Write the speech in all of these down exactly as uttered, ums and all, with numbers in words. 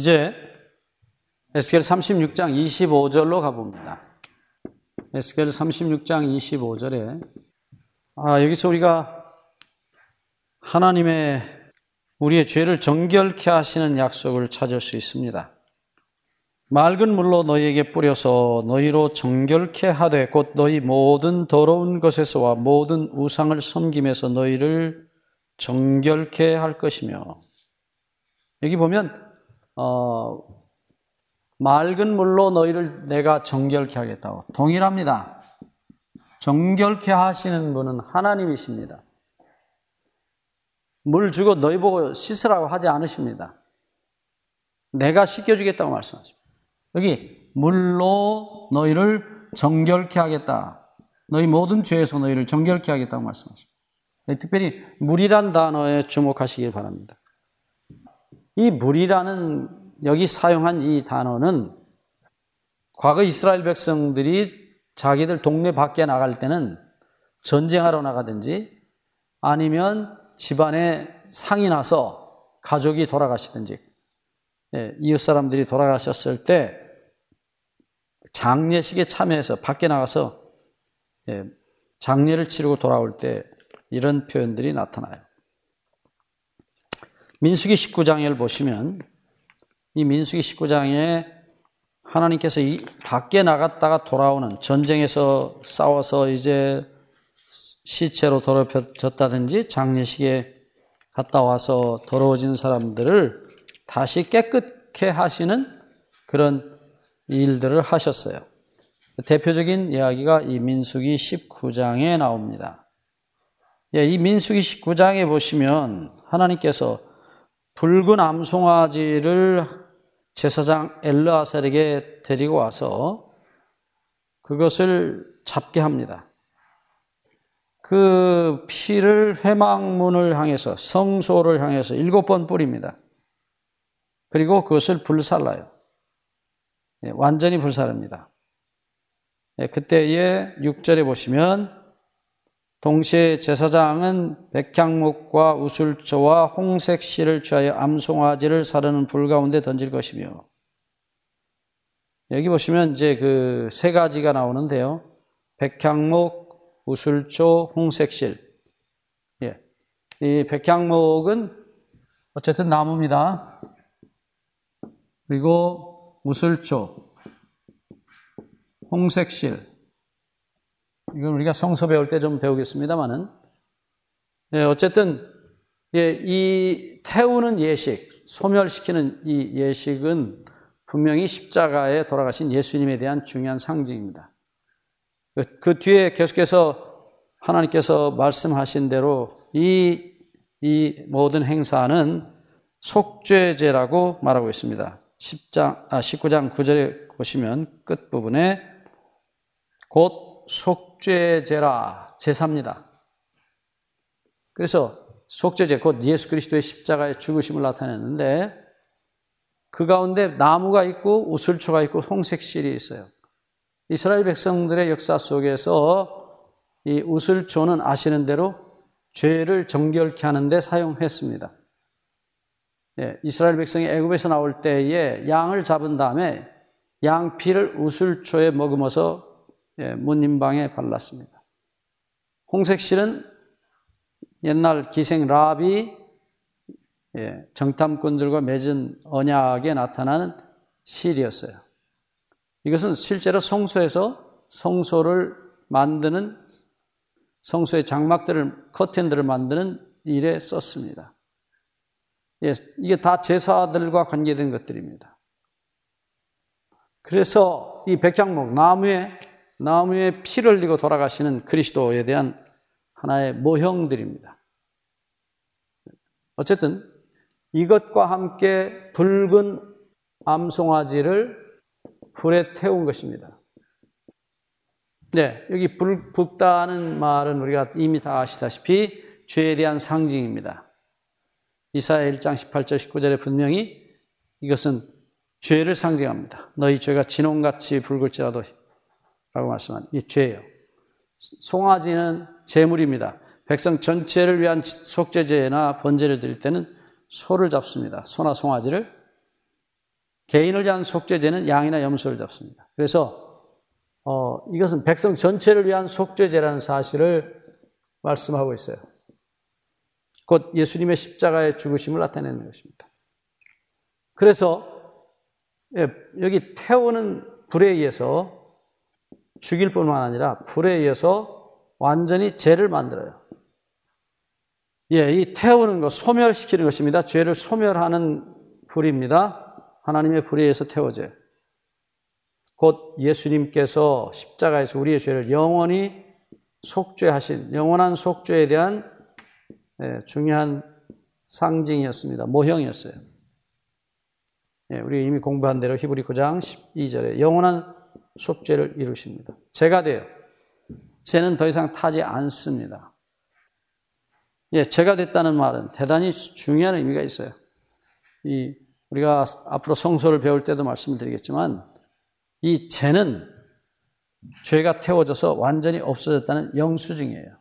이제 에스겔 삼십육 장 이십오 절로 가봅니다. 에스겔 삼십육 장 이십오 절에 아, 여기서 우리가 하나님의 우리의 죄를 정결케 하시는 약속을 찾을 수 있습니다. 맑은 물로 너희에게 뿌려서 너희로 정결케 하되 곧 너희 모든 더러운 것에서와 모든 우상을 섬김에서 너희를 정결케 할 것이며, 여기 보면 어, 맑은 물로 너희를 내가 정결케 하겠다고 동일합니다. 정결케 하시는 분은 하나님이십니다. 물 주고 너희 보고 씻으라고 하지 않으십니다. 내가 씻겨주겠다고 말씀하십니다. 여기 물로 너희를 정결케 하겠다. 너희 모든 죄에서 너희를 정결케 하겠다고 말씀하십니다. 특별히 물이란 단어에 주목하시길 바랍니다. 이 물이라는 여기 사용한 이 단어는 과거 이스라엘 백성들이 자기들 동네 밖에 나갈 때는 전쟁하러 나가든지 아니면 집안에 상이 나서 가족이 돌아가시든지, 예, 이웃 사람들이 돌아가셨을 때 장례식에 참여해서 밖에 나가서 예, 장례를 치르고 돌아올 때 이런 표현들이 나타나요. 민수기 십구 장을 보시면 이 민수기 십구 장에 하나님께서 이 밖에 나갔다가 돌아오는, 전쟁에서 싸워서 이제 시체로 더럽혀졌다든지 장례식에 갔다 와서 더러워진 사람들을 다시 깨끗게 하시는 그런 일들을 하셨어요. 대표적인 이야기가 이 민수기 십구 장에 나옵니다. 예, 이 민수기 십구 장에 보시면 하나님께서 붉은 암송아지를 제사장 엘르아살에게 데리고 와서 그것을 잡게 합니다. 그 피를 회막문을 향해서, 성소를 향해서 일곱 번 뿌립니다. 그리고 그것을 불살라요. 예, 완전히 불사릅니다. 예, 그때에 육 절에 보시면 동시에 제사장은 백향목과 우술초와 홍색 실을 취하여 암송아지를 사르는 불 가운데 던질 것이며, 여기 보시면 이제 그 세 가지가 나오는데요. 백향목, 우술초, 홍색실. 예. 이 백향목은 어쨌든 나무입니다. 그리고 우술초, 홍색실. 이건 우리가 성서 배울 때 좀 배우겠습니다만은, 예, 어쨌든 예, 이 태우는 예식, 소멸시키는 이 예식은 분명히 십자가에 돌아가신 예수님에 대한 중요한 상징입니다. 그, 그 뒤에 계속해서 하나님께서 말씀하신 대로 이, 이 모든 행사는 속죄제라고 말하고 있습니다. 십 장, 아, 십구 장 구 절에 보시면 끝부분에 곧 속죄제라, 제사입니다. 그래서 속죄제, 곧 예수 그리스도의 십자가의 죽으심을 나타냈는데 그 가운데 나무가 있고 우슬초가 있고 홍색실이 있어요. 이스라엘 백성들의 역사 속에서 이 우슬초는 아시는 대로 죄를 정결케 하는 데 사용했습니다. 예, 이스라엘 백성이 애굽에서 나올 때에 양을 잡은 다음에 양 피를 우슬초에 머금어서 예, 문인방에 발랐습니다. 홍색실은 옛날 기생 라합이 예, 정탐꾼들과 맺은 언약에 나타나는 실이었어요. 이것은 실제로 성소에서 성소를 만드는, 성소의 장막들을, 커튼들을 만드는 일에 썼습니다. 예, 이게 다 제사들과 관계된 것들입니다. 그래서 이 백향목, 나무에 나무에 피를 흘리고 돌아가시는 그리스도에 대한 하나의 모형들입니다. 어쨌든 이것과 함께 붉은 암송아지를 불에 태운 것입니다. 네, 여기 불 붓다는 말은 우리가 이미 다 아시다시피 죄에 대한 상징입니다. 이사야 일 장 십팔 절 십구 절에 분명히 이것은 죄를 상징합니다. 너희 죄가 진홍같이 붉을지라도 라고 말씀한 이 죄예요. 송아지는 제물입니다. 백성 전체를 위한 속죄제나 번제를 드릴 때는 소를 잡습니다. 소나 송아지를. 개인을 위한 속죄제는 양이나 염소를 잡습니다. 그래서 어, 이것은 백성 전체를 위한 속죄제라는 사실을 말씀하고 있어요. 곧 예수님의 십자가의 죽으심을 나타내는 것입니다. 그래서 예, 여기 태우는 불에 의해서 죽일 뿐만 아니라 불에 의해서 완전히 죄를 만들어요. 예, 이 태우는 것, 소멸시키는 것입니다. 죄를 소멸하는 불입니다. 하나님의 불에 의해서 태워져요. 곧 예수님께서 십자가에서 우리의 죄를 영원히 속죄하신 영원한 속죄에 대한 중요한 상징이었습니다. 모형이었어요. 우리 이미 공부한 대로 히브리 구 장 십이 절에 영원한 속죄를 이루십니다. 죄가 돼요. 죄는 더 이상 타지 않습니다. 예, 죄가 됐다는 말은 대단히 중요한 의미가 있어요. 이 우리가 앞으로 성소를 배울 때도 말씀을 드리겠지만 이 죄는 죄가 태워져서 완전히 없어졌다는 영수증이에요.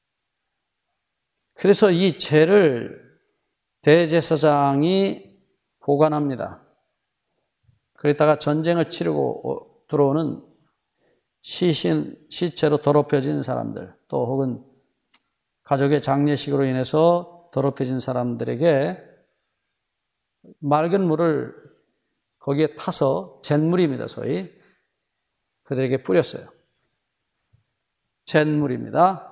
그래서 이 죄를 대제사장이 보관합니다. 그러다가 전쟁을 치르고 들어오는 시신, 시체로 더럽혀진 사람들, 또 혹은 가족의 장례식으로 인해서 더럽혀진 사람들에게 맑은 물을 거기에 타서 잿물입니다. 소위 그들에게 뿌렸어요. 잿물입니다.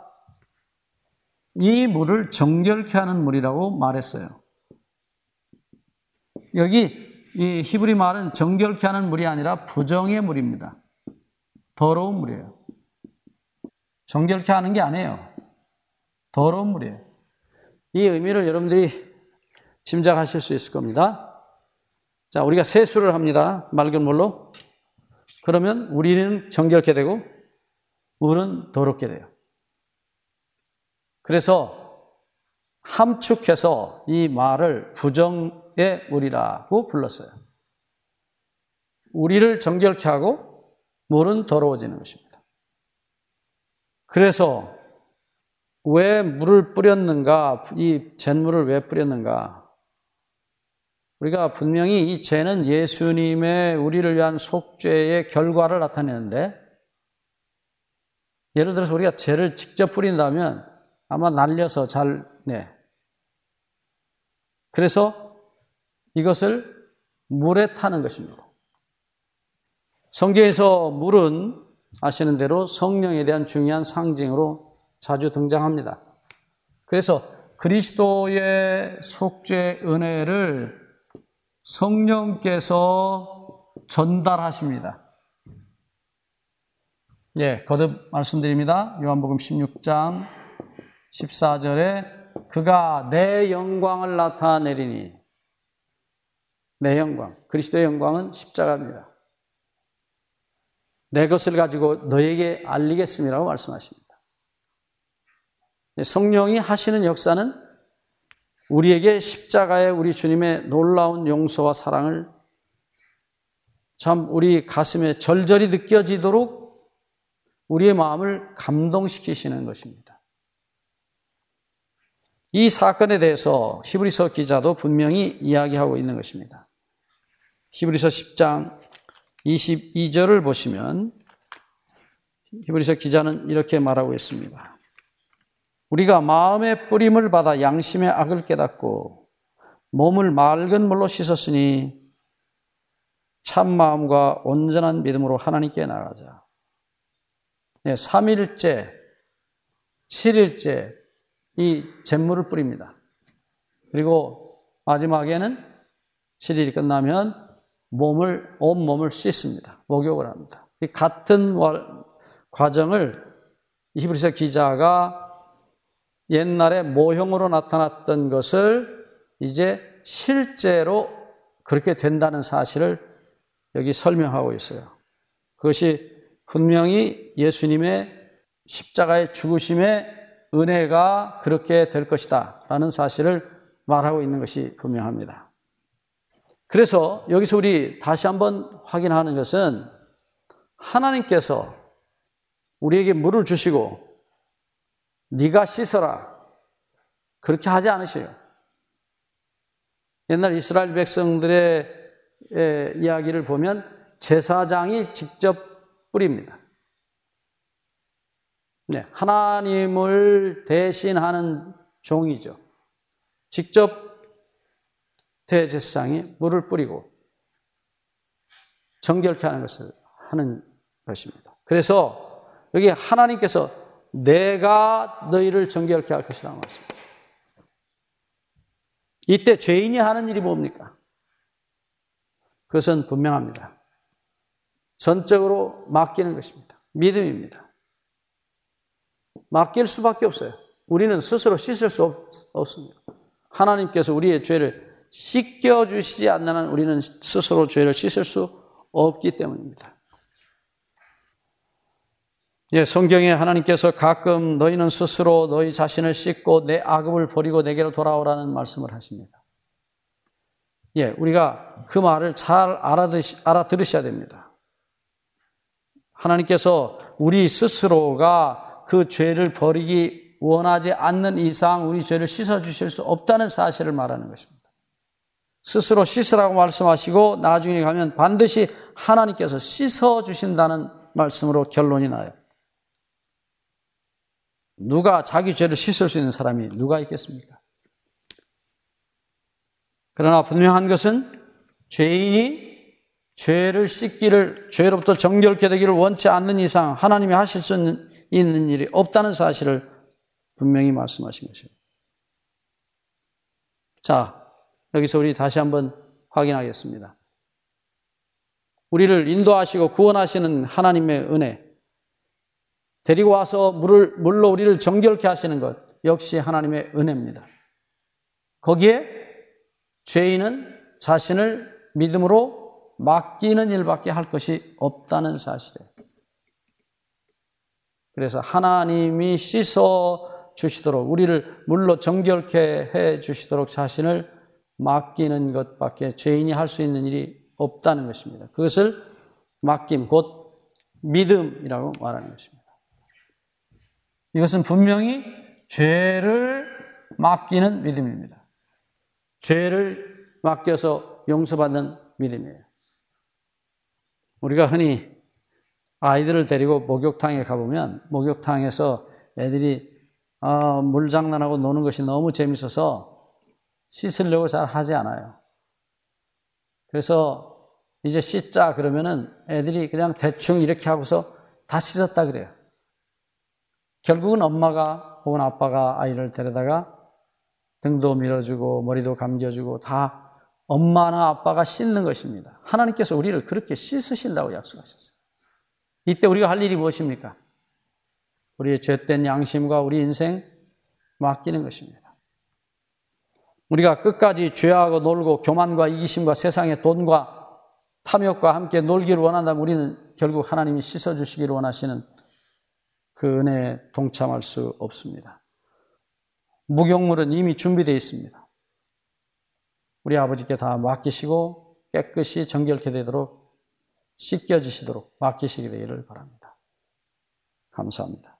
이 물을 정결케 하는 물이라고 말했어요. 여기 이 히브리 말은 정결케 하는 물이 아니라 부정의 물입니다. 더러운 물이에요. 정결케 하는 게 아니에요. 더러운 물이에요. 이 의미를 여러분들이 짐작하실 수 있을 겁니다. 자, 우리가 세수를 합니다. 맑은 물로. 그러면 우리는 정결케 되고 물은 더럽게 돼요. 그래서 함축해서 이 말을 부정의 물이라고 불렀어요. 우리를 정결케 하고 물은 더러워지는 것입니다. 그래서 왜 물을 뿌렸는가? 이 잿물을 왜 뿌렸는가? 우리가 분명히 이 죄는 예수님의 우리를 위한 속죄의 결과를 나타내는데, 예를 들어서 우리가 죄를 직접 뿌린다면 아마 날려서 잘 내. 그래서 이것을 물에 타는 것입니다. 성경에서 물은 아시는 대로 성령에 대한 중요한 상징으로 자주 등장합니다. 그래서 그리스도의 속죄 은혜를 성령께서 전달하십니다. 예, 거듭 말씀드립니다. 요한복음 십육 장 십사 절에 그가 내 영광을 나타내리니, 내 영광, 그리스도의 영광은 십자가입니다. 내 것을 가지고 너에게 알리겠음이라고 말씀하십니다. 성령이 하시는 역사는 우리에게 십자가의 우리 주님의 놀라운 용서와 사랑을 참 우리 가슴에 절절히 느껴지도록 우리의 마음을 감동시키시는 것입니다. 이 사건에 대해서 히브리서 기자도 분명히 이야기하고 있는 것입니다. 히브리서 십 장 이십이 절을 보시면 히브리서 기자는 이렇게 말하고 있습니다. 우리가 마음의 뿌림을 받아 양심의 악을 깨닫고 몸을 맑은 물로 씻었으니 참 마음과 온전한 믿음으로 하나님께 나아가자. 네, 삼 일째, 칠 일째 이 잿물을 뿌립니다. 그리고 마지막에는 칠 일이 끝나면 몸을, 온몸을 씻습니다. 목욕을 합니다. 이 같은 과정을 히브리서 기자가 옛날에 모형으로 나타났던 것을 이제 실제로 그렇게 된다는 사실을 여기 설명하고 있어요. 그것이 분명히 예수님의 십자가의 죽으심의 은혜가 그렇게 될 것이다 라는 사실을 말하고 있는 것이 분명합니다. 그래서 여기서 우리 다시 한번 확인하는 것은 하나님께서 우리에게 물을 주시고 네가 씻어라 그렇게 하지 않으셔요. 옛날 이스라엘 백성들의 이야기를 보면 제사장이 직접 뿌립니다. 네, 하나님을 대신하는 종이죠. 직접 대제사장이 물을 뿌리고 정결케 하는 것을 하는 것입니다. 그래서 여기 하나님께서 내가 너희를 정결케 할 것이라고 말씀합니다. 이때 죄인이 하는 일이 뭡니까? 그것은 분명합니다. 전적으로 맡기는 것입니다. 믿음입니다. 맡길 수밖에 없어요. 우리는 스스로 씻을 수 없, 없습니다. 하나님께서 우리의 죄를 씻겨주시지 않는 한 우리는 스스로 죄를 씻을 수 없기 때문입니다. 예, 성경에 하나님께서 가끔 너희는 스스로 너희 자신을 씻고 내 악업을 버리고 내게로 돌아오라는 말씀을 하십니다. 예, 우리가 그 말을 잘 알아들으시, 알아들으셔야 됩니다. 하나님께서 우리 스스로가 그 죄를 버리기 원하지 않는 이상 우리 죄를 씻어주실 수 없다는 사실을 말하는 것입니다. 스스로 씻으라고 말씀하시고 나중에 가면 반드시 하나님께서 씻어주신다는 말씀으로 결론이 나요. 누가 자기 죄를 씻을 수 있는 사람이 누가 있겠습니까? 그러나 분명한 것은 죄인이 죄를 씻기를, 죄로부터 정결케 되기를 원치 않는 이상 하나님이 하실 수 있는 일이 없다는 사실을 분명히 말씀하신 것입니다. 자, 여기서 우리 다시 한번 확인하겠습니다. 우리를 인도하시고 구원하시는 하나님의 은혜, 데리고 와서 물을, 물로 우리를 정결케 하시는 것 역시 하나님의 은혜입니다. 거기에 죄인은 자신을 믿음으로 맡기는 일밖에 할 것이 없다는 사실이에요. 그래서 하나님이 씻어 주시도록 우리를 물로 정결케 해 주시도록 자신을 맡기는 것밖에 죄인이 할 수 있는 일이 없다는 것입니다. 그것을 맡김, 곧 믿음이라고 말하는 것입니다. 이것은 분명히 죄를 맡기는 믿음입니다. 죄를 맡겨서 용서받는 믿음이에요. 우리가 흔히 아이들을 데리고 목욕탕에 가보면 목욕탕에서 애들이 어, 물장난하고 노는 것이 너무 재밌어서 씻으려고 잘 하지 않아요. 그래서 이제 씻자 그러면은 애들이 그냥 대충 이렇게 하고서 다 씻었다 그래요. 결국은 엄마가 혹은 아빠가 아이를 데려다가 등도 밀어주고 머리도 감겨주고 다 엄마나 아빠가 씻는 것입니다. 하나님께서 우리를 그렇게 씻으신다고 약속하셨어요. 이때 우리가 할 일이 무엇입니까? 우리의 죄된 양심과 우리 인생 맡기는 것입니다. 우리가 끝까지 죄하고 놀고 교만과 이기심과 세상의 돈과 탐욕과 함께 놀기를 원한다면 우리는 결국 하나님이 씻어주시기를 원하시는 그 은혜에 동참할 수 없습니다. 목욕물은 이미 준비되어 있습니다. 우리 아버지께 다 맡기시고 깨끗이 정결케 되도록 씻겨지시도록 맡기시게 되기를 바랍니다. 감사합니다.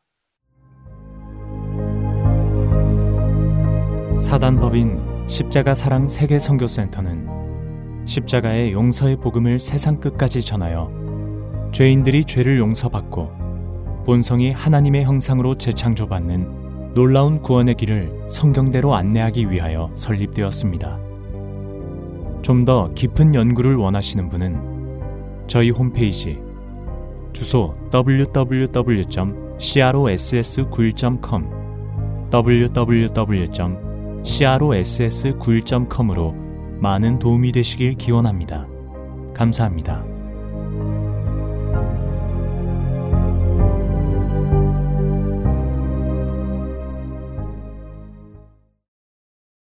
사단법인 십자가 사랑 세계 선교센터는 십자가의 용서의 복음을 세상 끝까지 전하여 죄인들이 죄를 용서받고 본성이 하나님의 형상으로 재창조받는 놀라운 구원의 길을 성경대로 안내하기 위하여 설립되었습니다. 좀 더 깊은 연구를 원하시는 분은 저희 홈페이지 주소 더블유 더블유 더블유 점 크로스 구일 점 컴 더블유 더블유 더블유 점 크로스 구일 점 컴으로 많은 도움이 되시길 기원합니다. 감사합니다.